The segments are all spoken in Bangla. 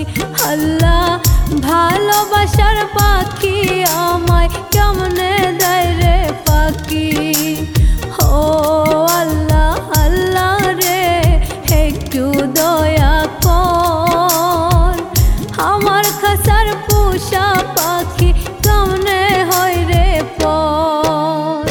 আল্লাহ ভালোবাসার পাখি আমায় কেমনে দেয় রে পাখি। ও আল্লাহ আল্লাহ রে একটু দয়া কর, আমার খাসার পোষা পাখি কেমনে হয় রে পর।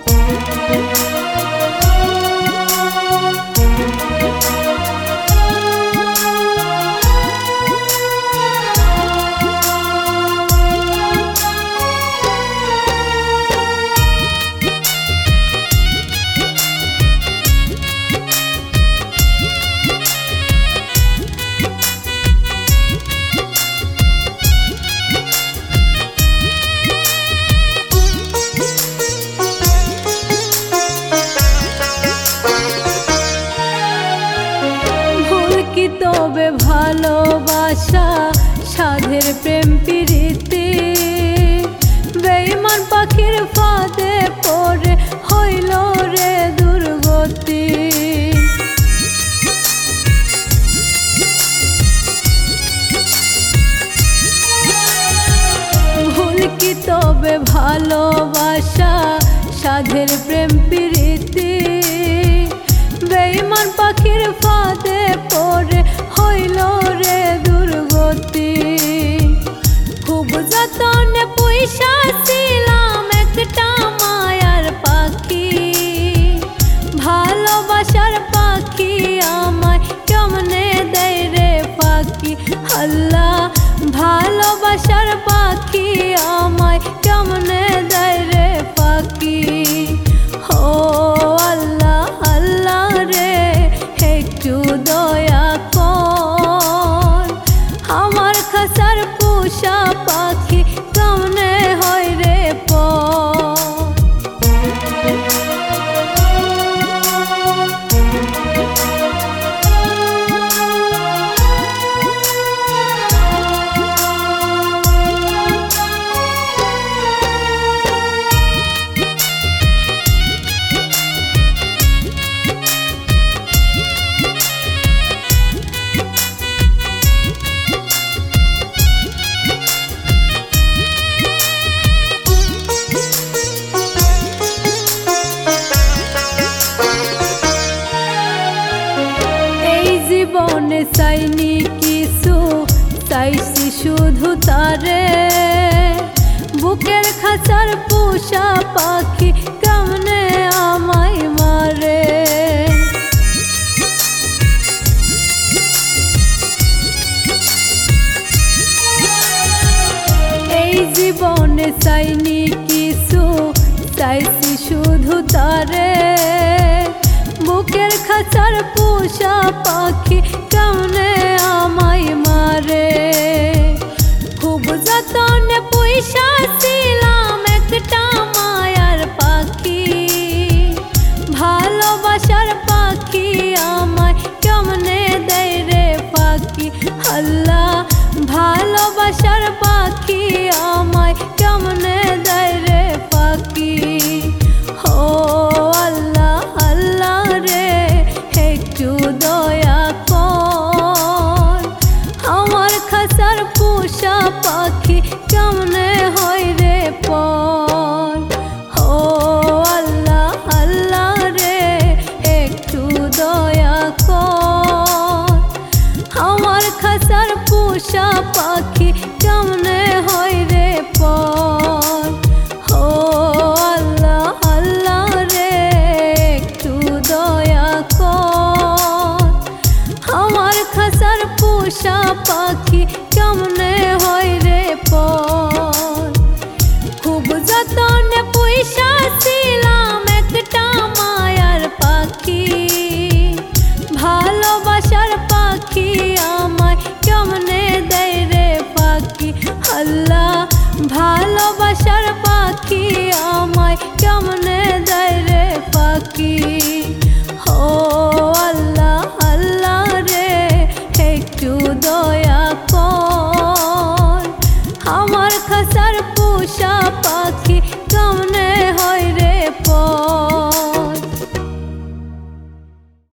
তবে ভালোবাসা সাধের প্রেম প্রীতি, বেঈমান পাখির ফাঁদে পড়ে হইল রে দুর্গতি। ভুল কি তবে ভালোবাসা সাধের প্রেম প্রীতি, বেঈমান পাখির ফাঁদে পড়ে হইল রে দুর্গতি। খুব যতনে পয়সা ছিলাম একটা মায়ার পাখি, ভালোবাসার পাখি আমায় কেমনে দেয় রে পাখি। আল্লাহ ভালোবাসার পাখি আমায় কেমনে দেয় রে পাখি। ও আল্লাহ আল্লাহ রে একটু দয়া কর, আমার খাসার পোষা পাখি কেমনে হয় রে পর। জীবনে চাইনি কিছু, চাইছি শুধু তারে, বুকের খাঁচার পোষা পাখি কেমনে আমায় মারে। এই জীবনে চাইনি কিছু, চাইছি শুধু তারে, বুকের খাঁচার পোষা পাখি কেমনে আমায় মারে। খুব যতনে পয়সা ছিলাম একটা মায়ার পাখি, ভালোবাসার পাখি আমায় কেমনে দেয় রে পাখি। আল্লাহ ভালোবাসার পাখি আমায় কেমনে দেয় রে পাখি। ও আল্লাহ আল্লাহ রে একটু দয়া কর, আমার খাসার পোষা পাখি কেমনে হয় রে পর। ও আল্লাহ আল্লাহ রে একটু দয়া কর, আমার খাসার পোষা পাখি কেমনে হয় রে পর। ও আল্লাহ আল্লাহ রে একটু দয়া কর, আমার খাসার পোষা পাখি কেমনে হয় রে পর। খুব যতনে পয়সা ছিলাম